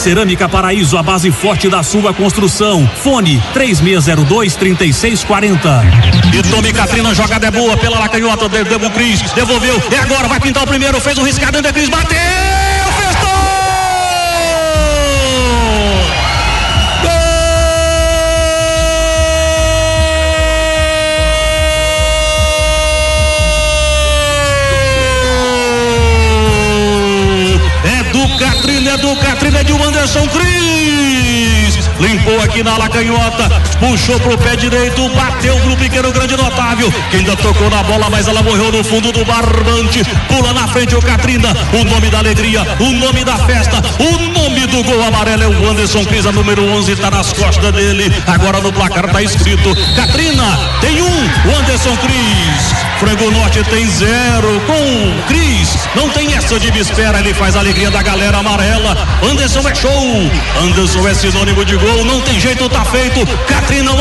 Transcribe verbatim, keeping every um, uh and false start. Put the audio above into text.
Cerâmica Paraíso, a base forte da sua construção. Fone três seis zero dois, três seis quatro zero. E Tome Catrina, jogada é boa pela lacanhota, deu o Cris, devolveu, é agora, vai pintar o primeiro, fez um riscado, André Cris, bateu, festou! Catrina, é do Catrina, é de Anderson Cris, limpou aqui na lacanhota, puxou pro pé direito, bateu pro pequeno grande notável, que ainda tocou na bola, mas ela morreu no fundo do barbante, pula na frente o Catrina, o nome da alegria, o nome da festa, o nome do gol amarelo é o Anderson Cris, a número onze tá nas costas dele, agora no placar tá escrito, Catrina tem um, o Anderson Cris, Frango Norte tem zero, com o Cris, não tem essa de me espera, ele faz a alegria da galera amarela, Anderson é show, Anderson é sinônimo de gol, não tem jeito, tá feito, Catrina